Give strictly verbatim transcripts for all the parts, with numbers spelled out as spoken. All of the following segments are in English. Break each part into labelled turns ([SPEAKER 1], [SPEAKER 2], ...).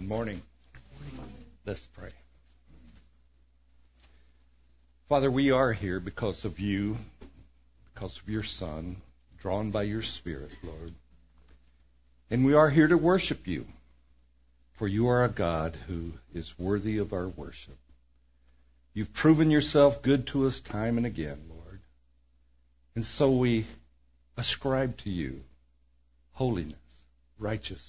[SPEAKER 1] Good morning. Let's pray. Father, we are here because of you, because of your Son, drawn by your Spirit, Lord. And we are here to worship you, for you are a God who is worthy of our worship. You've proven yourself good to us time and again, Lord. And so we ascribe to you holiness, righteousness.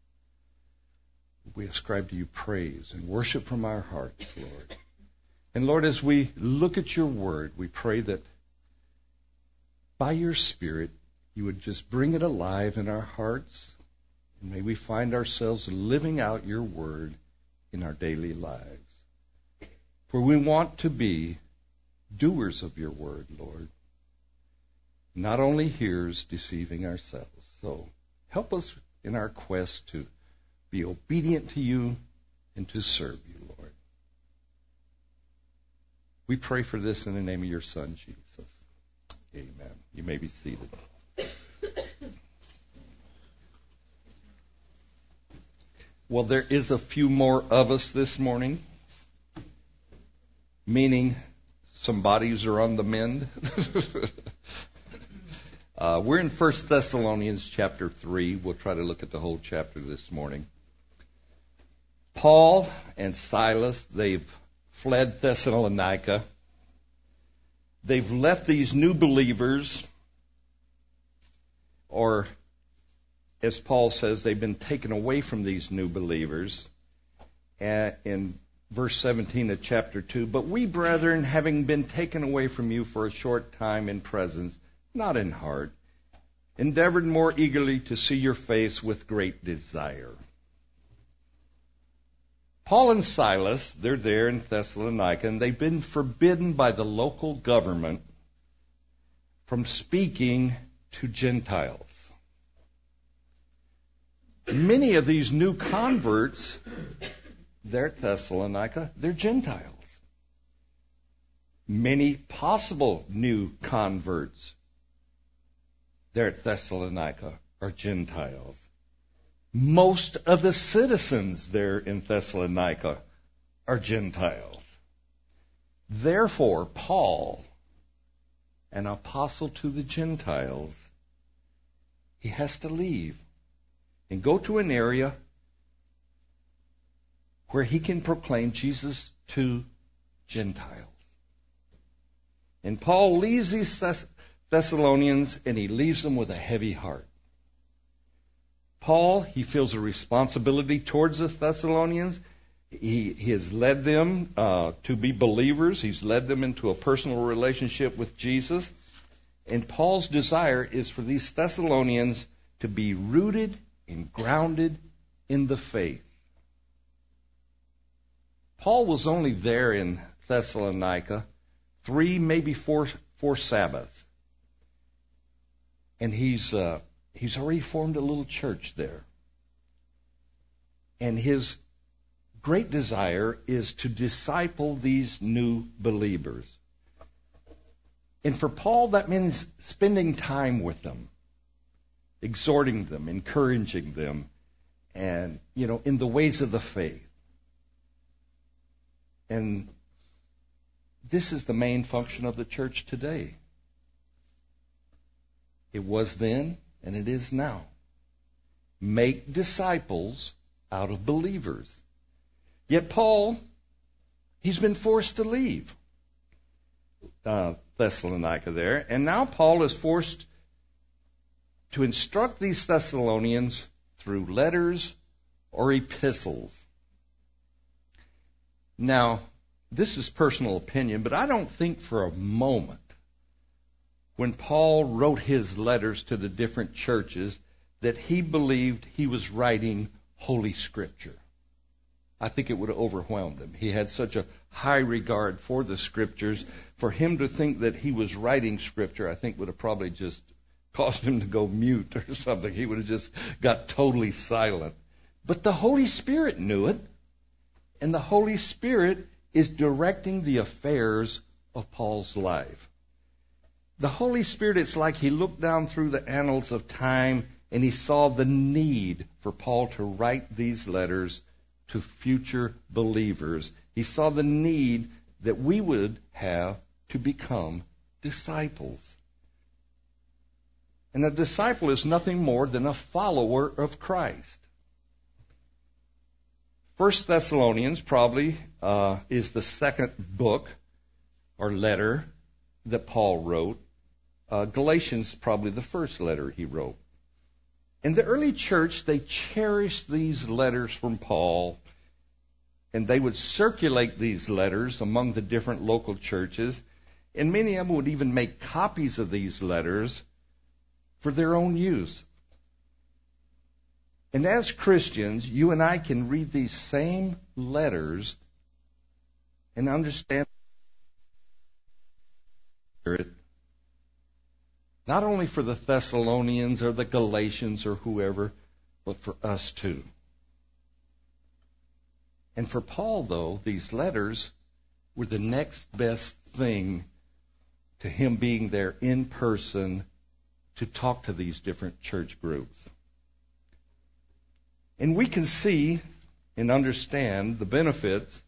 [SPEAKER 1] We ascribe to you praise and worship from our hearts, Lord. And Lord, as we look at your word, we pray that by your Spirit, you would just bring it alive in our hearts. And may we find ourselves living out your word in our daily lives. For we want to be doers of your word, Lord. Not only hearers, deceiving ourselves. So help us in our quest to be obedient to you and to serve you, Lord. We pray for this in the name of your Son, Jesus. Amen. You may be seated. Well, there is a few more of us this morning, meaning some bodies are on the mend. uh, we're in First Thessalonians chapter three. We'll try to look at the whole chapter this morning. Paul and Silas, they've fled Thessalonica. They've left these new believers, or as Paul says, they've been taken away from these new believers. In verse seventeen of chapter two, but we, brethren, having been taken away from you for a short time in presence, not in heart, endeavored more eagerly to see your face with great desire. Paul and Silas, they're there in Thessalonica, and they've been forbidden by the local government from speaking to Gentiles. Many of these new converts, they're at Thessalonica, they're Gentiles. Many possible new converts, they're at Thessalonica, are Gentiles. Most of the citizens there in Thessalonica are Gentiles. Therefore, Paul, an apostle to the Gentiles, he has to leave and go to an area where he can proclaim Jesus to Gentiles. And Paul leaves these Thess- Thessalonians, and he leaves them with a heavy heart. Paul, he feels a responsibility towards the Thessalonians. He, he has led them uh, to be believers. He's led them into a personal relationship with Jesus. And Paul's desire is for these Thessalonians to be rooted and grounded in the faith. Paul was only there in Thessalonica three, maybe four, four Sabbaths. And he's... Uh, He's already formed a little church there. And his great desire is to disciple these new believers. And for Paul, that means spending time with them, exhorting them, encouraging them, and, you know, in the ways of the faith. And this is the main function of the church today. It was then, and it is now. Make disciples out of believers. Yet Paul, he's been forced to leave uh, Thessalonica there. And now Paul is forced to instruct these Thessalonians through letters or epistles. Now, this is personal opinion, but I don't think for a moment when Paul wrote his letters to the different churches that he believed he was writing Holy Scripture. I think it would have overwhelmed him. He had such a high regard for the Scriptures. For him to think that he was writing Scripture, I think would have probably just caused him to go mute or something. He would have just got totally silent. But the Holy Spirit knew it, and the Holy Spirit is directing the affairs of Paul's life. The Holy Spirit, it's like he looked down through the annals of time and he saw the need for Paul to write these letters to future believers. He saw the need that we would have to become disciples. And a disciple is nothing more than a follower of Christ. First Thessalonians probably uh, is the second book or letter that Paul wrote. Uh, Galatians probably the first letter he wrote. In the early church, they cherished these letters from Paul, and they would circulate these letters among the different local churches, and many of them would even make copies of these letters for their own use. And as Christians, you and I can read these same letters and understand it, not only for the Thessalonians or the Galatians or whoever, but for us too. And for Paul, though, these letters were the next best thing to him being there in person to talk to these different church groups. And we can see and understand the benefits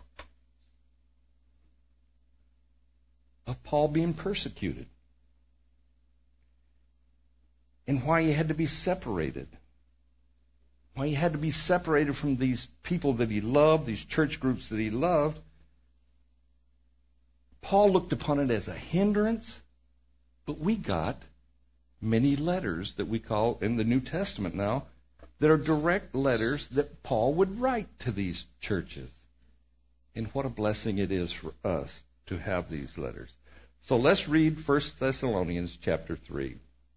[SPEAKER 1] of Paul being persecuted and why he had to be separated. Why he had to be separated from these people that he loved, these church groups that he loved. Paul looked upon it as a hindrance, but we got many letters that we call in the New Testament now that are direct letters that Paul would write to these churches. And what a blessing it is for us to have these letters. So let's read First Thessalonians chapter three.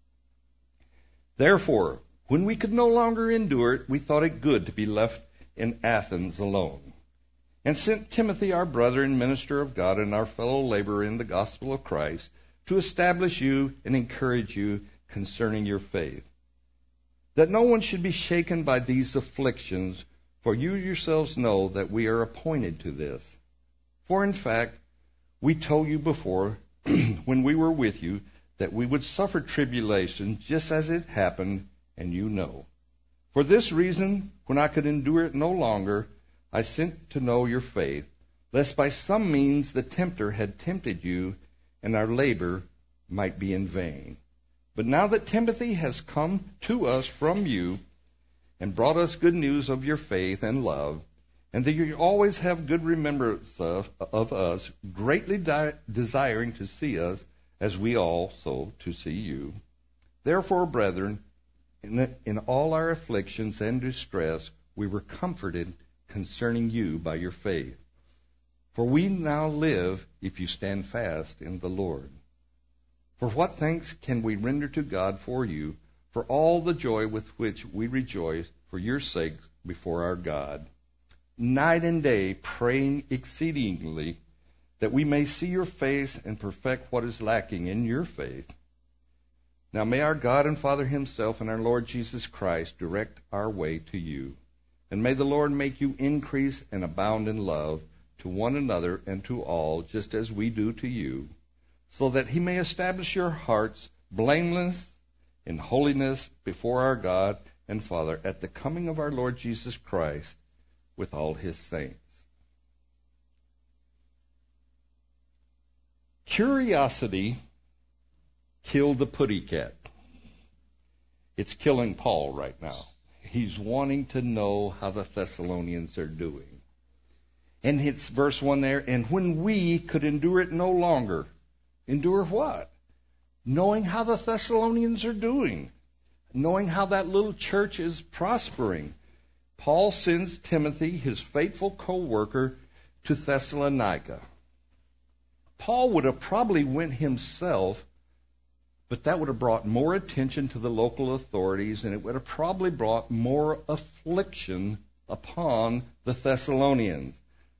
[SPEAKER 1] Therefore, when we could no longer endure it, we thought it good to be left in Athens alone, and sent Timothy, our brother and minister of God and our fellow laborer in the gospel of Christ, to establish you and encourage you concerning your faith, that no one should be shaken by these afflictions, for you yourselves know that we are appointed to this. For in fact, we told you before, when we were with you, that we would suffer tribulation just as it happened, and you know. For this reason, when I could endure it no longer, I sent to know your faith, lest by some means the tempter had tempted you, and our labor might be in vain. But now that Timothy has come to us from you, and brought us good news of your faith and love, and that you always have good remembrance of, of us, greatly di- desiring to see us, as we also to see you. Therefore, brethren, in, in all our afflictions and distress, we were comforted concerning you by your faith. For we now live if you stand fast in the Lord. For what thanks can we render to God for you, for all the joy with which we rejoice for your sake before our God, night and day praying exceedingly, that we may see your face and perfect what is lacking in your faith. Now may our God and Father himself and our Lord Jesus Christ direct our way to you. And may the Lord make you increase and abound in love to one another and to all, just as we do to you, so that he may establish your hearts blameless in holiness before our God and Father at the coming of our Lord Jesus Christ with all his saints. Curiosity killed the putty cat. It's killing Paul right now. He's wanting to know how the Thessalonians are doing. And it's verse one there, and when we could endure it no longer. Endure what? Knowing how the Thessalonians are doing. Knowing how that little church is prospering. Paul sends Timothy, his faithful co-worker, to Thessalonica. Paul would have probably went himself, but that would have brought more attention to the local authorities, and it would have probably brought more affliction upon the Thessalonians.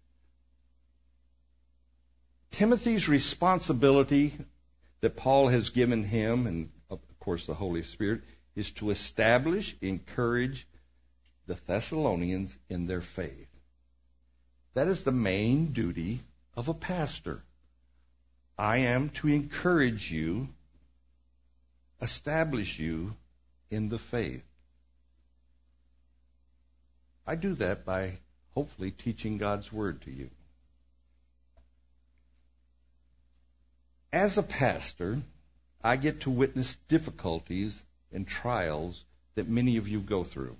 [SPEAKER 1] Timothy's responsibility that Paul has given him, and of course the Holy Spirit, is to establish, encourage the Thessalonians in their faith. That is the main duty of a pastor. I am to encourage you, establish you in the faith. I do that by hopefully teaching God's Word to you. As a pastor, I get to witness difficulties and trials that many of you go through.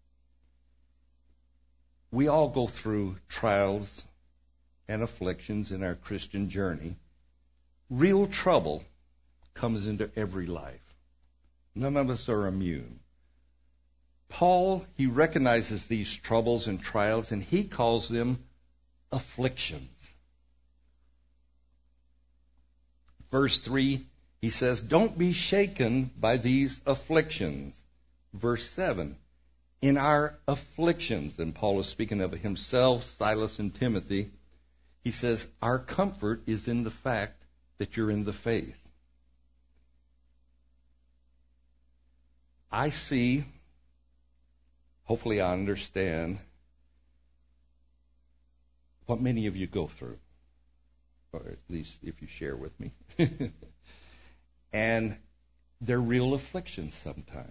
[SPEAKER 1] We all go through trials and afflictions in our Christian journey. Real trouble comes into every life. None of us are immune. Paul, he recognizes these troubles and trials, and he calls them afflictions. Verse three, he says, don't be shaken by these afflictions. Verse seven, in our afflictions, and Paul is speaking of himself, Silas, and Timothy, he says, our comfort is in the fact that you're in the faith. I see, hopefully I understand, what many of you go through, or at least if you share with me. And they're real afflictions sometimes.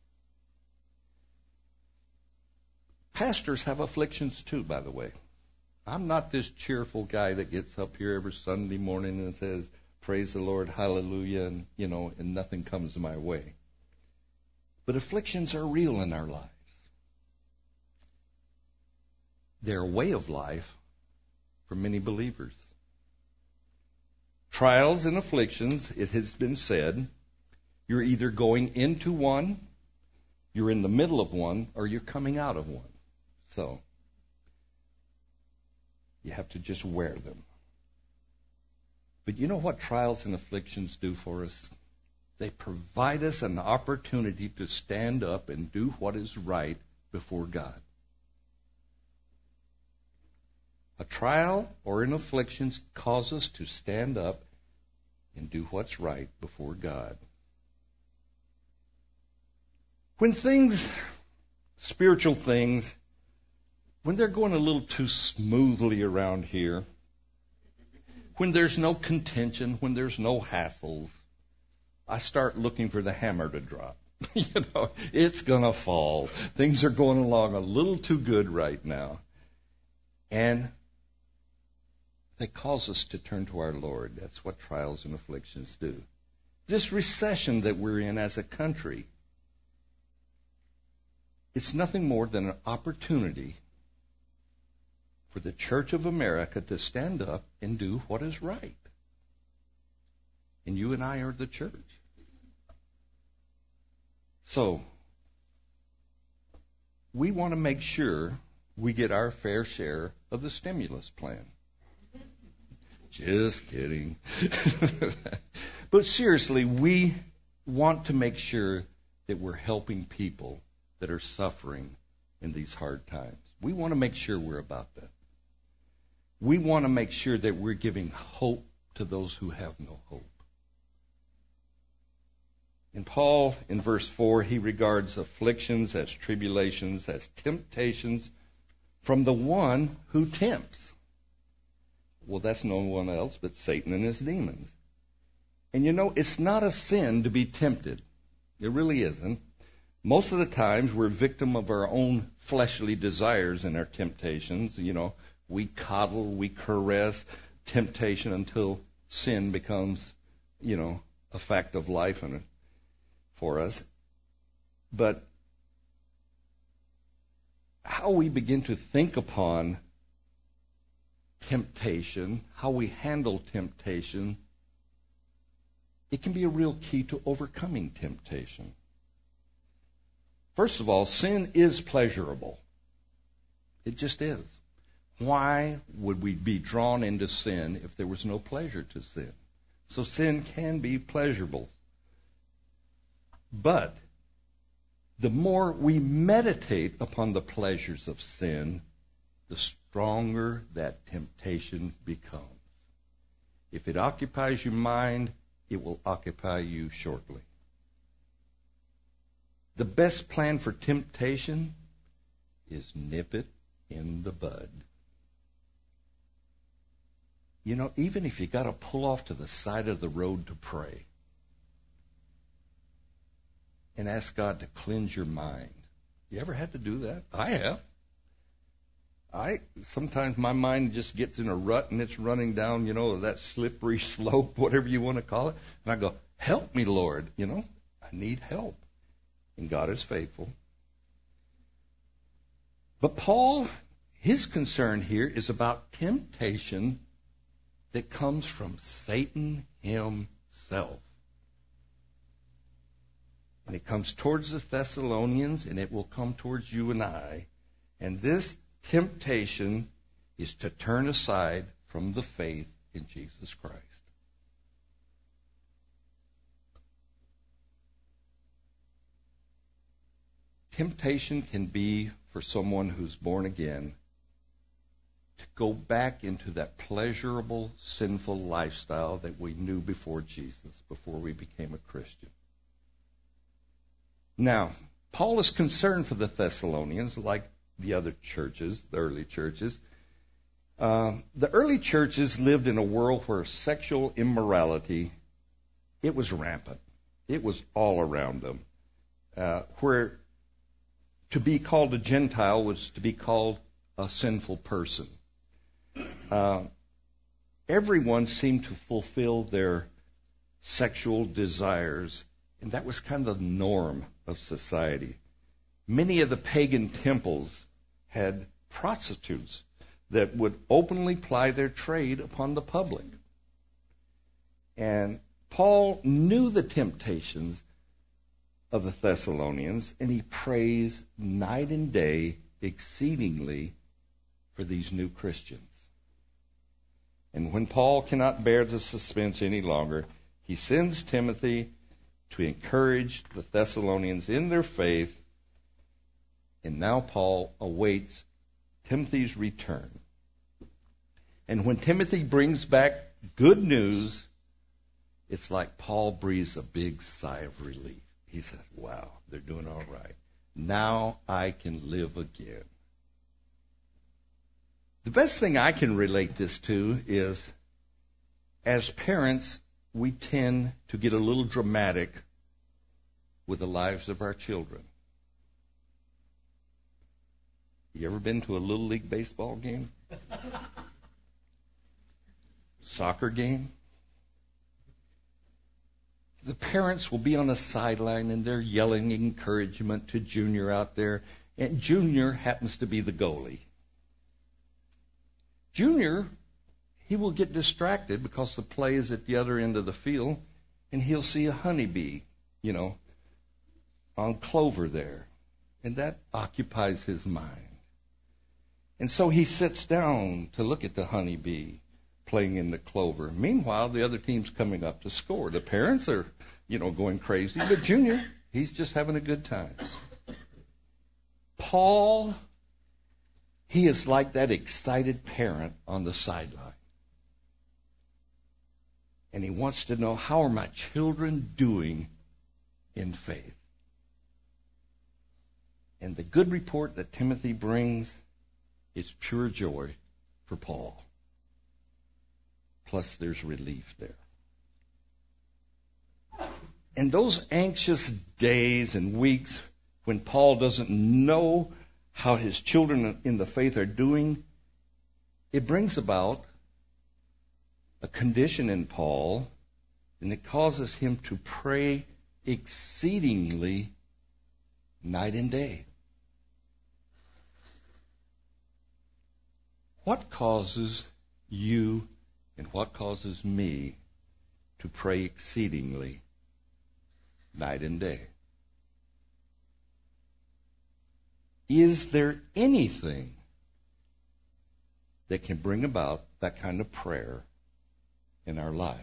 [SPEAKER 1] Pastors have afflictions too, by the way. I'm not this cheerful guy that gets up here every Sunday morning and says, praise the Lord, hallelujah, and, you know, and nothing comes my way. But afflictions are real in our lives. They're a way of life for many believers. Trials and afflictions, it has been said, you're either going into one, you're in the middle of one, or you're coming out of one. So, you have to just wear them. But you know what trials and afflictions do for us? They provide us an opportunity to stand up and do what is right before God. A trial or an affliction causes us to stand up and do what's right before God. When things, spiritual things, when they're going a little too smoothly around here, when there's no contention, when there's no hassles, I start looking for the hammer to drop. You know, it's going to fall. Things are going along a little too good right now. And they cause us to turn to our Lord. That's what trials and afflictions do. This recession that we're in as a country, it's nothing more than an opportunity for the Church of America to stand up and do what is right. And you and I are the church. So, we want to make sure we get our fair share of the stimulus plan. Just kidding. But seriously, we want to make sure that we're helping people that are suffering in these hard times. We want to make sure we're about that. We want to make sure that we're giving hope to those who have no hope. And Paul, in verse four, he regards afflictions as tribulations, as temptations from the one who tempts. Well, that's no one else but Satan and his demons. And you know, it's not a sin to be tempted. It really isn't. Most of the times we're victim of our own fleshly desires and our temptations. You know, we coddle, we caress temptation until sin becomes, you know, a fact of life and for us. But how we begin to think upon temptation, how we handle temptation, it can be a real key to overcoming temptation. First of all, sin is pleasurable. It just is. Why would we be drawn into sin if there was no pleasure to sin? So sin can be pleasurable. But the more we meditate upon the pleasures of sin, the stronger that temptation becomes. If it occupies your mind, it will occupy you shortly. The best plan for temptation is nip it in the bud. You know, even if you got to pull off to the side of the road to pray and ask God to cleanse your mind. You ever had to do that? I have. I sometimes my mind just gets in a rut and it's running down, you know, that slippery slope, whatever you want to call it. And I go, help me, Lord. You know, I need help. And God is faithful. But Paul, his concern here is about temptation that comes from Satan himself. And it comes towards the Thessalonians, and it will come towards you and I. And this temptation is to turn aside from the faith in Jesus Christ. Temptation can be for someone who's born again to go back into that pleasurable, sinful lifestyle that we knew before Jesus, before we became a Christian. Now, Paul is concerned for the Thessalonians, like the other churches, the early churches. Uh, the early churches lived in a world where sexual immorality, it was rampant. It was all around them. Uh, where to be called a Gentile was to be called a sinful person. Uh, everyone seemed to fulfill their sexual desires, and that was kind of the norm of society. Many of the pagan temples had prostitutes that would openly ply their trade upon the public. And Paul knew the temptations of the Thessalonians, and he prays night and day exceedingly for these new Christians. And when Paul cannot bear the suspense any longer, he sends Timothy to encourage the Thessalonians in their faith. And now Paul awaits Timothy's return. And when Timothy brings back good news, it's like Paul breathes a big sigh of relief. He says, wow, they're doing all right. Now I can live again. The best thing I can relate this to is, as parents, we tend to get a little dramatic with the lives of our children. You ever been to a Little League baseball game? Soccer game? The parents will be on the sideline and they're yelling encouragement to Junior out there, and Junior happens to be the goalie. Junior, he will get distracted because the play is at the other end of the field, and he'll see a honeybee, you know, on clover there. And that occupies his mind. And so he sits down to look at the honeybee playing in the clover. Meanwhile, the other team's coming up to score. The parents are, you know, going crazy. But Junior, he's just having a good time. Paul, he is like that excited parent on the sideline. And he wants to know, how are my children doing in faith? And the good report that Timothy brings is pure joy for Paul. Plus, there's relief there. And those anxious days and weeks when Paul doesn't know how his children in the faith are doing, it brings about a condition in Paul, and it causes him to pray exceedingly night and day. What causes you and what causes me to pray exceedingly night and day? Is there anything that can bring about that kind of prayer in our lives?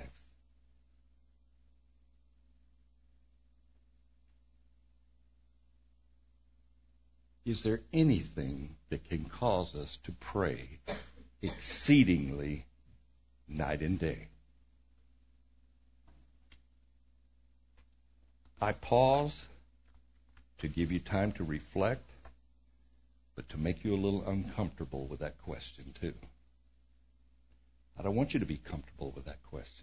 [SPEAKER 1] Is there anything that can cause us to pray exceedingly night and day? I pause to give you time to reflect, but to make you a little uncomfortable with that question too. I don't want you to be comfortable with that question.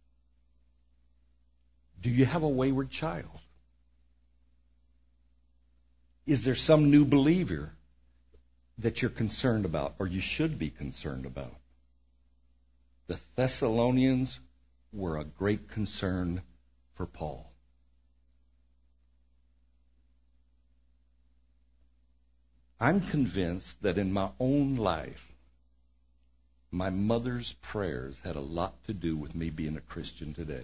[SPEAKER 1] Do you have a wayward child? Is there some new believer that you're concerned about, or you should be concerned about. The Thessalonians were a great concern for Paul. I'm convinced that in my own life, my mother's prayers had a lot to do with me being a Christian today.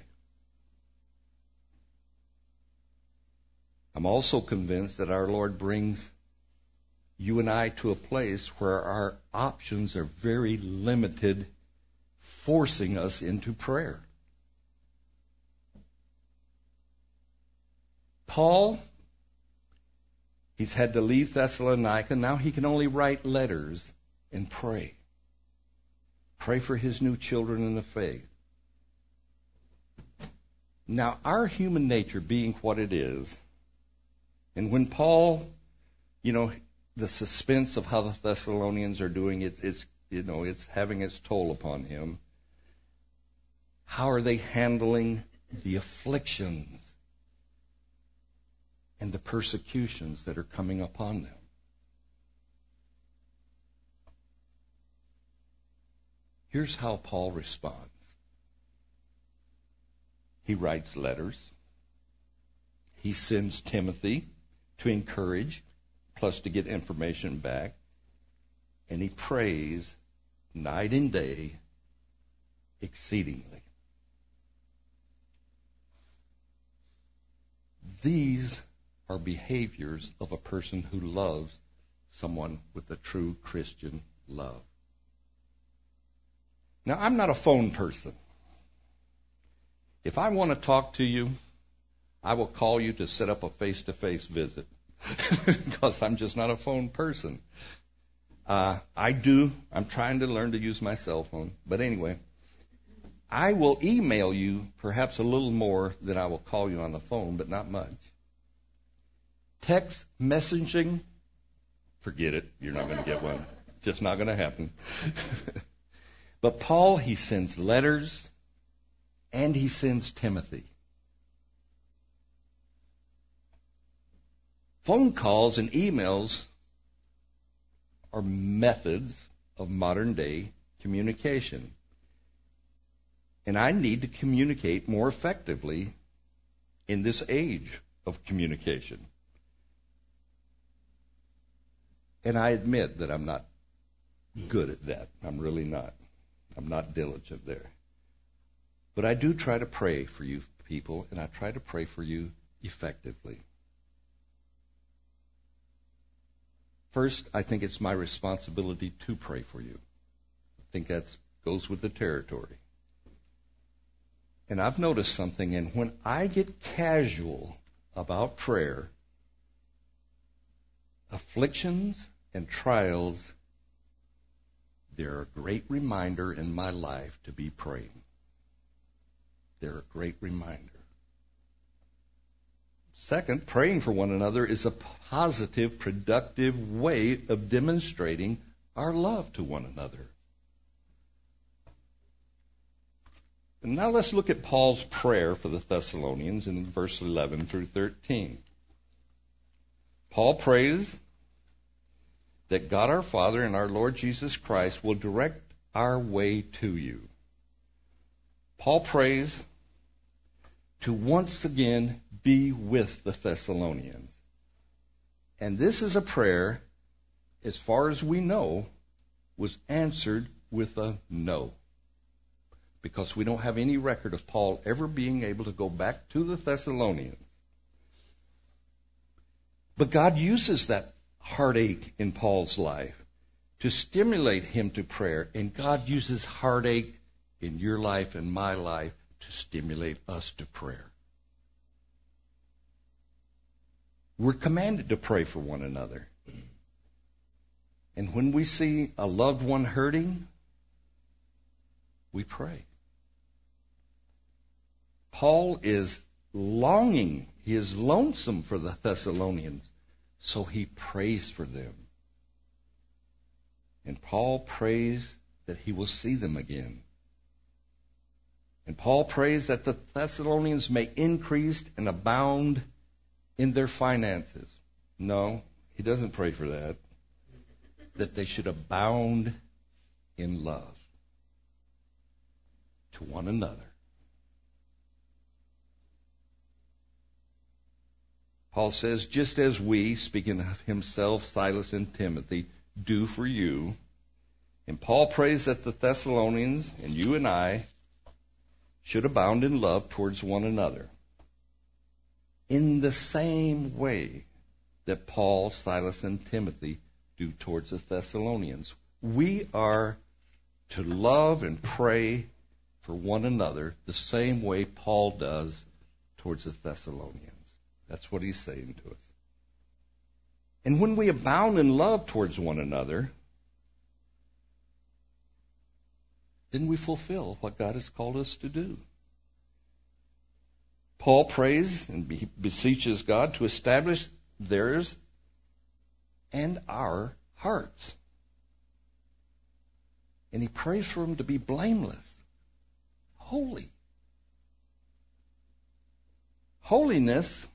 [SPEAKER 1] I'm also convinced that our Lord brings you and I to a place where our options are very limited, forcing us into prayer. Paul, he's had to leave Thessalonica. Now he can only write letters and pray. Pray for his new children in the faith. Now, our human nature being what it is, and when Paul, you know, the suspense of how the Thessalonians are doing, it's, it's you know, it's having its toll upon him. How are they handling the afflictions and the persecutions that are coming upon them? Here's how Paul responds. He writes letters. He sends Timothy to encourage, plus to get information back. And he prays night and day exceedingly. These are behaviors of a person who loves someone with a true Christian love. Now, I'm not a phone person. If I want to talk to you, I will call you to set up a face-to-face visit because I'm just not a phone person. Uh, I do. I'm trying to learn to use my cell phone. But anyway, I will email you perhaps a little more than I will call you on the phone, but not much. Text messaging, forget it. You're not going to get one. Just not going to happen. But Paul, he sends letters and he sends Timothy. Phone calls and emails are methods of modern day communication. And I need to communicate more effectively in this age of communication. And I admit that I'm not good at that. I'm really not. I'm not diligent there. But I do try to pray for you people, and I try to pray for you effectively. First, I think it's my responsibility to pray for you. I think that goes with the territory. And I've noticed something, and when I get casual about prayer, afflictions and trials, they're a great reminder in my life to be praying. They're a great reminder. Second, praying for one another is a positive, productive way of demonstrating our love to one another. And now let's look at Paul's prayer for the Thessalonians in verse eleven through thirteen. Paul prays that God our Father and our Lord Jesus Christ will direct our way to you. Paul prays to once again be with the Thessalonians. And this is a prayer, as far as we know, was answered with a no. Because we don't have any record of Paul ever being able to go back to the Thessalonians. But God uses that heartache in Paul's life to stimulate him to prayer. And God uses heartache in your life and my life to stimulate us to prayer. We're commanded to pray for one another. And when we see a loved one hurting, we pray. Paul is longing, he is lonesome for the Thessalonians, so he prays for them. And Paul prays that he will see them again. And Paul prays that the Thessalonians may increase and abound in their finances. No, he doesn't pray for that. that they should abound in love to one another. Paul says, just as we, speaking of himself, Silas, and Timothy, do for you. And Paul prays that the Thessalonians and you and I should abound in love towards one another. In the same way that Paul, Silas, and Timothy do towards the Thessalonians. We are to love and pray for one another the same way Paul does towards the Thessalonians. That's what he's saying to us. And when we abound in love towards one another, then we fulfill what God has called us to do. Paul prays and beseeches God to establish theirs and our hearts. And he prays for them to be blameless, holy. Holiness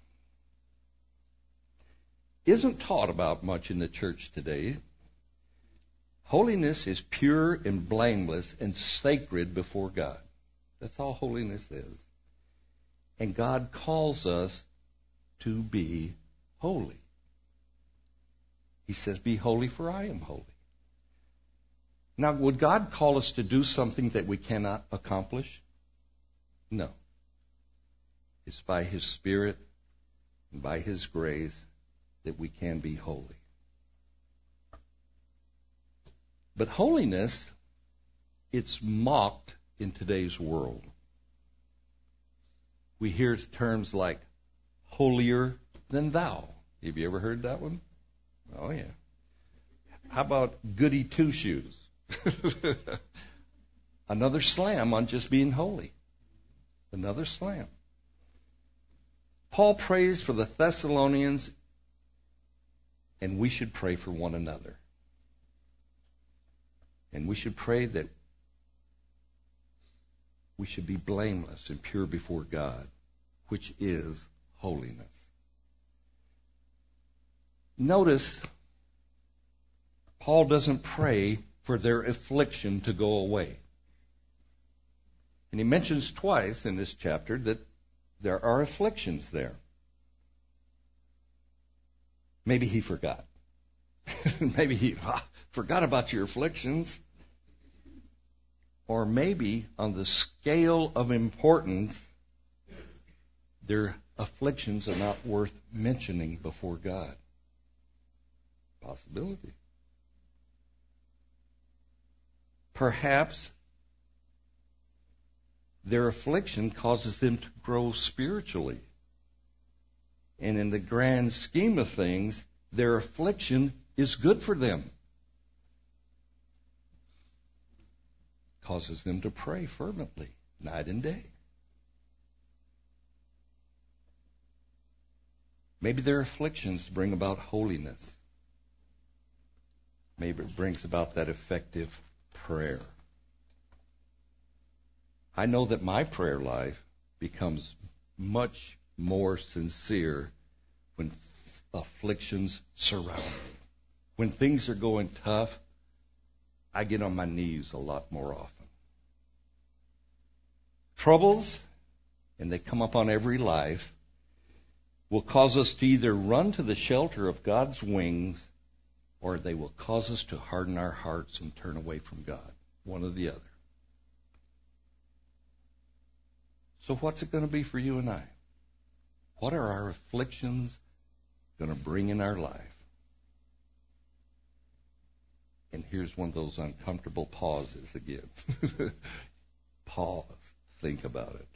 [SPEAKER 1] isn't taught about much in the church today. Holiness is pure and blameless and sacred before God. That's all holiness is. And God calls us to be holy. He says, be holy for I am holy. Now, would God call us to do something that we cannot accomplish? No. It's by His Spirit and by His grace that we can be holy. But holiness, it's mocked in today's world. We hear terms like holier than thou. Have you ever heard that one? Oh, yeah. How about goody two-shoes? Another slam on just being holy. Another slam. Paul prays for the Thessalonians, and we should pray for one another. And we should pray that we should be blameless and pure before God, which is holiness. Notice, Paul doesn't pray for their affliction to go away. And he mentions twice in this chapter that there are afflictions there. Maybe he forgot. Maybe he ah, forgot about your afflictions. Or maybe on the scale of importance, their afflictions are not worth mentioning before God. Possibility. Perhaps their affliction causes them to grow spiritually. And in the grand scheme of things, their affliction is good for them. Causes them to pray fervently, night and day. Maybe their afflictions bring about holiness. Maybe it brings about that effective prayer. I know that my prayer life becomes much more sincere when afflictions surround me. When things are going tough, I get on my knees a lot more often. Troubles, and they come upon every life, will cause us to either run to the shelter of God's wings, or they will cause us to harden our hearts and turn away from God, one or the other. So what's it going to be for you and I? What are our afflictions going to bring in our life? And here's one of those uncomfortable pauses again. Pause. Think about it.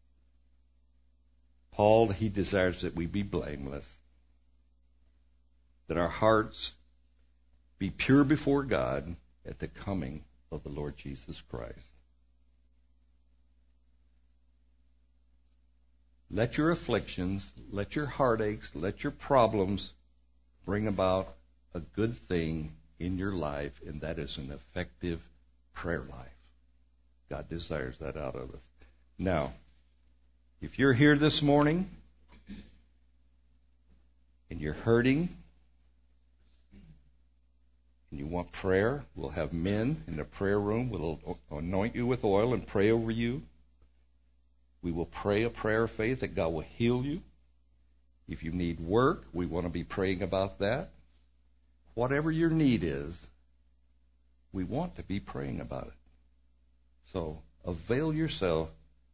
[SPEAKER 1] Paul, he desires that we be blameless, that our hearts be pure before God at the coming of the Lord Jesus Christ. Let your afflictions, let your heartaches, let your problems bring about a good thing in your life, and that is an effective prayer life. God desires that out of us. Now, if you're here this morning and you're hurting and you want want prayer, we'll have men in the prayer room. We'll anoint you with oil and pray over you. We will pray a prayer of faith that God will heal you. If you need work, we want to be praying about that. Whatever your need is, we want to be praying about it. So avail yourself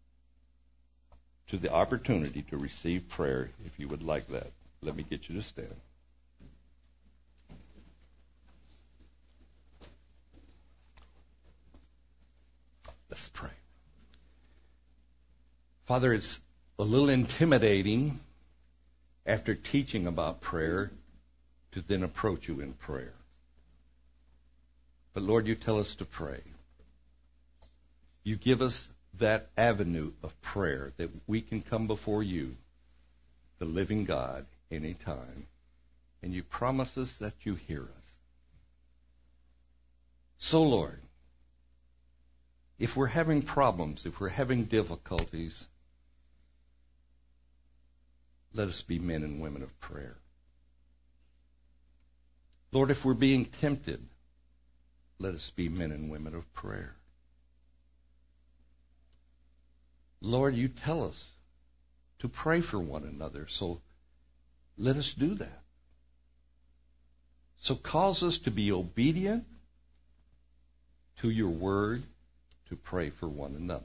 [SPEAKER 1] to the opportunity to receive prayer if you would like that. Let me get you to stand. Let's pray. Father, it's a little intimidating after teaching about prayer to then approach you in prayer. But Lord, you tell us to pray. You give us that avenue of prayer that we can come before you, the living God, anytime. And you promise us that you hear us. So, Lord, if we're having problems, if we're having difficulties, let us be men and women of prayer. Lord, if we're being tempted, let us be men and women of prayer. Lord, you tell us to pray for one another, so let us do that. So cause us to be obedient to your word, to pray for one another.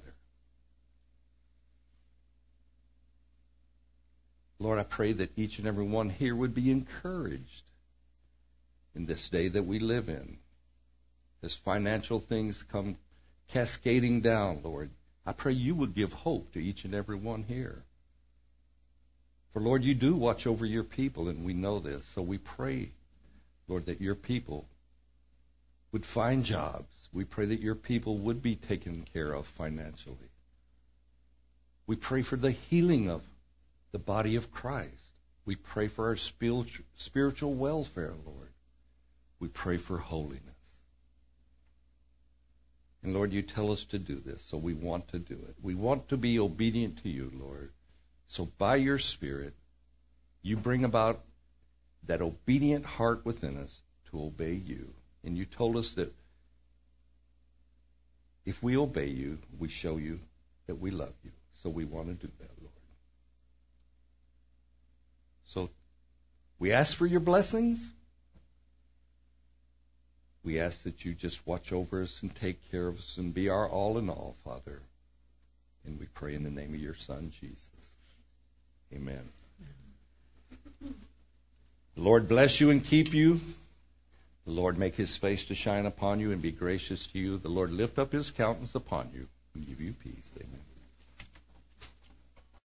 [SPEAKER 1] Lord, I pray that each and every one here would be encouraged in this day that we live in. As financial things come cascading down, Lord, I pray you would give hope to each and every one here. For, Lord, you do watch over your people, and we know this. So we pray, Lord, that your people would find jobs. We pray that your people would be taken care of financially. We pray for the healing of the body of Christ. We pray for our spiritual welfare, Lord. We pray for holiness. And Lord, you tell us to do this, so we want to do it. We want to be obedient to you, Lord. So by your Spirit, you bring about that obedient heart within us to obey you. And you told us that if we obey you, we show you that we love you. So we want to do that, Lord. So we ask for your blessings. We ask that you just watch over us and take care of us and be our all in all, Father. And we pray in the name of your Son, Jesus. Amen. The Lord bless you and keep you. The Lord make his face to shine upon you and be gracious to you. The Lord lift up his countenance upon you and give you peace.